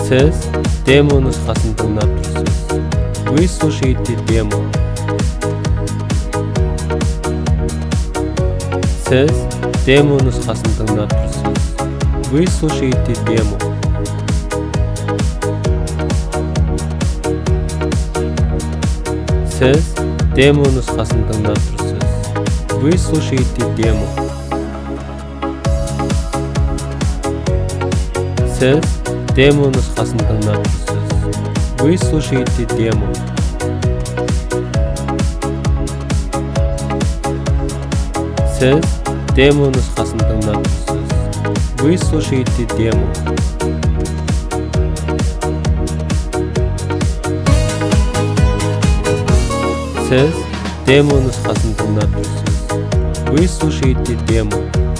Сіз демо нұсқасын тыңдап тұрсыз. Вы слушаете демо. Сіз демо нұсқасын тыңдап тұрсыз. Вы слушаете демо. Сіз демо нұсқасын тыңдап тұрсыз. Вы слушаете демо. Сіз демо нұсқасын тыңдап тұрсыз. Вы слушаете демо. Сіз демо нұсқасын тыңдап тұрсыз. Вы слушаете демо. Сіз демо нұсқасын тыңдап тұрсыз. Вы слушаете демо.